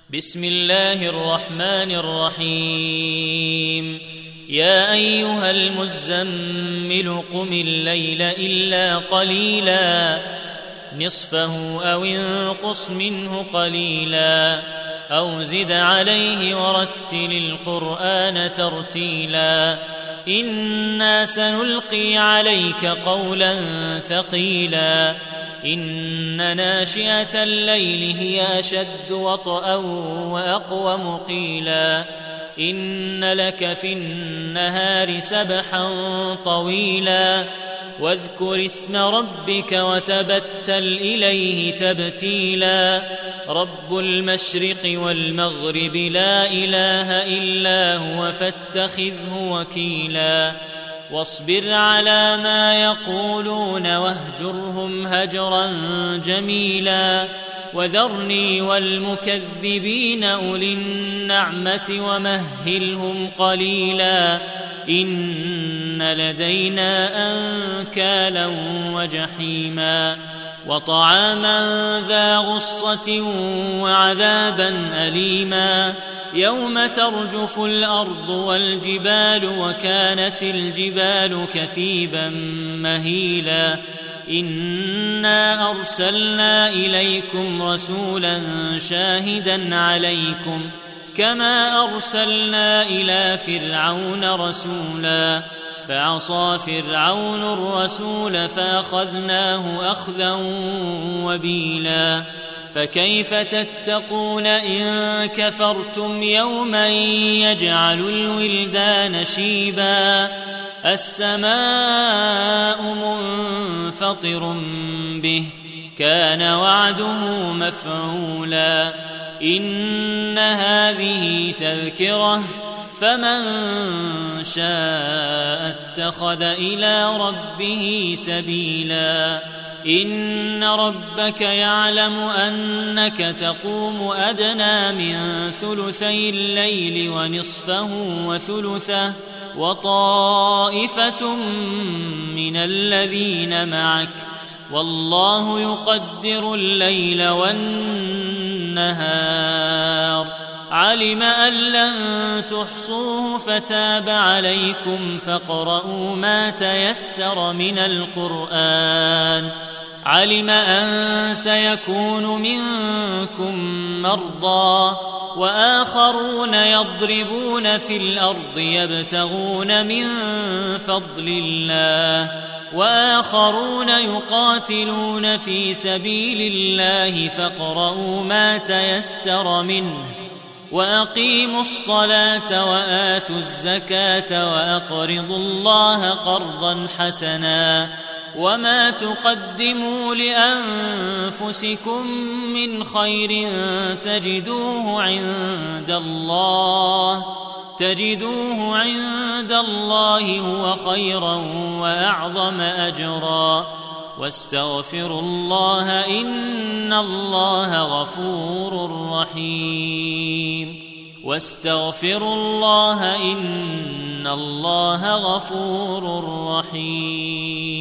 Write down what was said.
بسم الله الرحمن الرحيم. يا أيها المزمل قم الليل إلا قليلا نصفه أو انقص منه قليلا أو زد عليه ورتل القرآن ترتيلا إنا سنلقي عليك قولا ثقيلا إن ناشئة الليل هي أشد وطئا وأقوم قيلا إن لك في النهار سبحا طويلا واذكر اسم ربك وتبتل إليه تبتيلا رب المشرق والمغرب لا إله إلا هو فاتخذه وكيلا واصبر على ما يقولون واهجرهم هجرا جميلا وذرني والمكذبين أولي النعمة ومهلهم قليلا إن لدينا أنكالا وجحيما وطعاما ذا غصة وعذابا أليما يوم ترجف الأرض والجبال وكانت الجبال كثيبا مهيلا إنا أرسلنا إليكم رسولا شاهدا عليكم كما أرسلنا إلى فرعون رسولا فعصى فرعون الرسول فأخذناه أخذا وبيلا فكيف تتقون إن كفرتم يوما يجعل الولدان شيبا السماء منفطر به كان وعده مفعولا إن هذه تذكرة فمن شاء اتخذ إلى ربه سبيلا إن ربك يعلم أنك تقوم أدنى من ثلثي الليل ونصفه وثلثه وطائفة من الذين معك والله يقدر الليل والنهار علم أن لن تحصوه فتاب عليكم فاقرؤوا ما تيسر من القرآن علم أن سيكون منكم مرضى وآخرون يضربون في الأرض يبتغون من فضل الله وآخرون يقاتلون في سبيل الله فاقرؤوا ما تيسر منه وأقيموا الصلاة وآتوا الزكاة وأقرضوا الله قرضا حسنا وما تقدموا لأنفسكم من خير تجدوه عند الله هو خيرا وأعظم أجرا واستغفروا الله إن الله غفور رحيم واستغفروا الله إن الله غفور رحيم